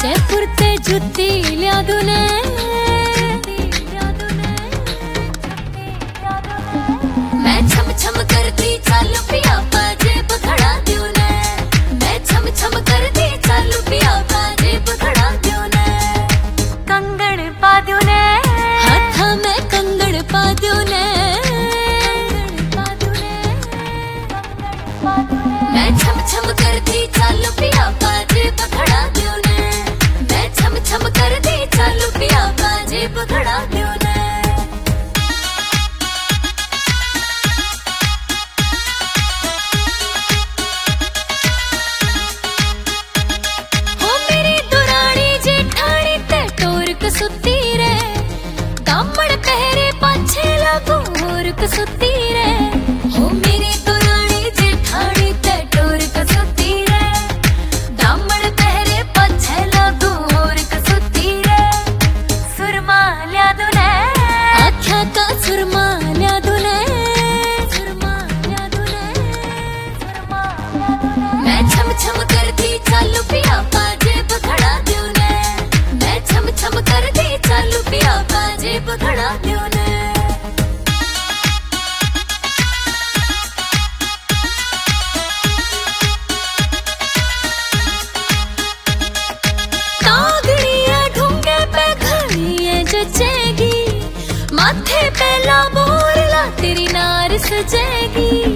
जयपुर ते जुत्ती लिया दूने, मैं छम छम करती चालू पिया जेब खड़ा दूने, मैं छम छम करती चालू पिया जेब खड़ा दूने, कंगड़ पा दूने हाथा में कंगड़ पा दूने, मैं छम छम करती चालू पिया जेब खड़ा दूने, मैं छम छम करती चालू पिया जेब खड़ा दूने। सुती रे दामन पहरे पाछे लागू होर कसुती रे, हो मेरी दुरानी जेठानी ते टोर कसुती रे, दामन पहरे पाछे लागू होर कसुती रे, सुरमा लिया दूने आख्या का सुरमा लिया दूने, सुरमा लिया दूने, सुरमा लिया दूने, मैं छम छम करती चालू पिया जेब खड़ा दूने, मैं छम छम करती चालू पिया जेब खड़ा दूने। कागड़िया ढूंगे पे घड़िए जचेगी, माथे पे लाबोर ला तेरी नार सजेगी।